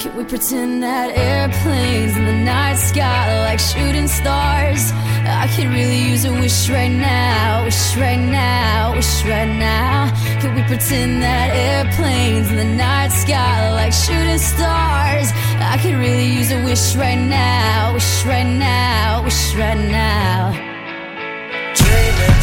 Can we pretend that airplanes in the night sky like shooting stars? I could really use a wish right now, wish right now, wish right now. Can we pretend that airplanes in the night sky like shooting stars? I could really use a wish right now, wish right now, wish right now. Dreaming.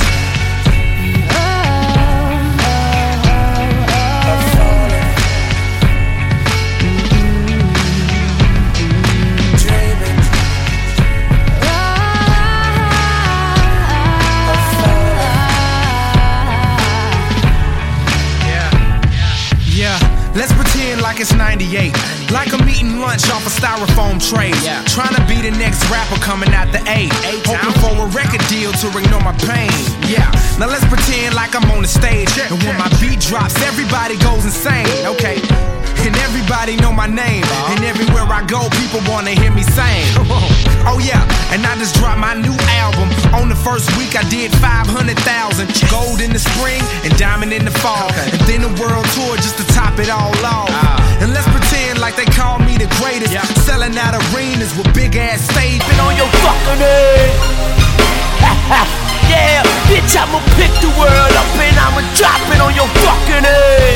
Let's pretend like it's 98, like I'm eating lunch off a styrofoam tray. Trying to be the next rapper coming out the A, hoping for a record deal to ignore my pain. Now let's pretend like I'm on the stage, and when my beat drops, everybody goes insane. Okay, and everybody know my name, and everywhere I go, people wanna hear me sing. Oh yeah, and I just dropped my new album. On the first week I did 500,000. Gold in the spring and diamond in the fall, and then a world tour just to top it all off. And let's pretend like they call me the greatest, selling out arenas with big ass stages. Been on your fucking head. Yeah, bitch, I'ma pick the world up and I'ma drop it on your fucking head.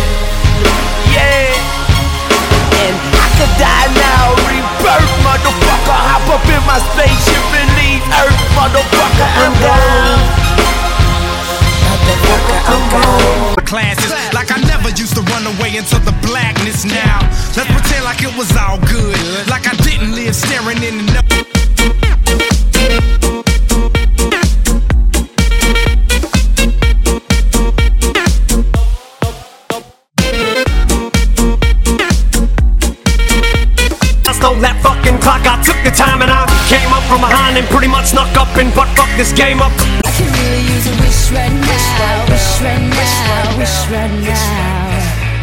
Yeah, and I could die now, rebirth, motherfucker. Hop up in my spaceship and leave Earth, motherfucker. I'm gone. Motherfucker, I'm gone. Classes, like I never used to run away into the blackness now. Let's pretend like it was all good, like I didn't live staring in the that fucking clock. I took the time and I came up from behind and pretty much snuck up and butt fucked this game up. I could really use a wish right now, wish right now, wish right now.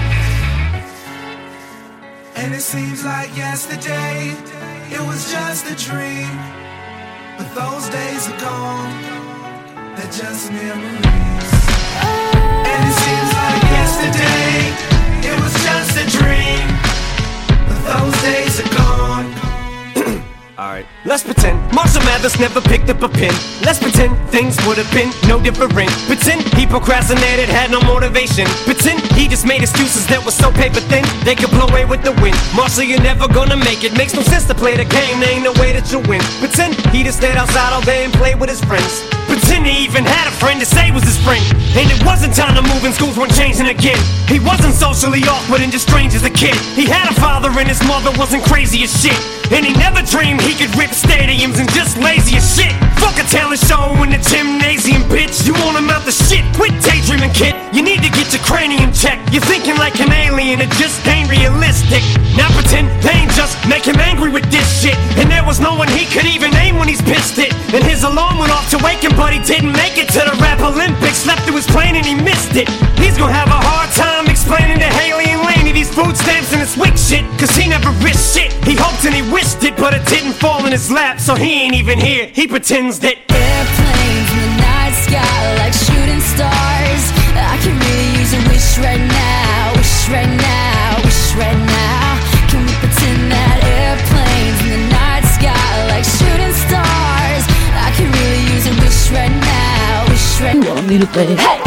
And it seems like yesterday, it was just a dream. But those days are gone, they're just memories. And it seems like yesterday, it was just a dream. But those days are gone. Alright, let's pretend Marshall Mathers never picked up a pen. Let's pretend things would have been no different. Pretend he procrastinated, had no motivation. Pretend he just made excuses that were so paper thin they could blow away with the wind. Marshall, you're never gonna make it. Makes no sense to play the game, there ain't no way that you'll win. Pretend he just stayed outside all day and played with his friends. Pretend he even had a friend to say was his friend. And it wasn't time to move and schools weren't changing again. He wasn't socially awkward and just strange as a kid. He had a father and his mother wasn't crazy as shit. And he never dreamed he could rip stadiums and just lazy as shit. Fuck a talent show in the gymnasium, bitch. You won't amount to shit. Quit daydreaming, kid. You need to get your cranium checked. You're thinking like an alien, it just ain't realistic. Now pretend pain just make him angry with this shit. And there was no one he could even aim when he's pissed it. And his alarm went off to wake him, but he didn't make it to the rap Olympics. Slept through his plane and he missed it. He's gonna have a hard time explaining to Haley and Laney these food stamps and this weak shit, cause he never risked shit. He hoped and he wished it, but it didn't fall in his lap, so he ain't even here. He pretends that Airplanes in the night sky like shooting stars. I can really use a wish right now, wish right now, wish right now. Can we pretend that airplanes in the night sky like shooting stars? I can really use a wish right now, wish right now. You want me to play? Hey!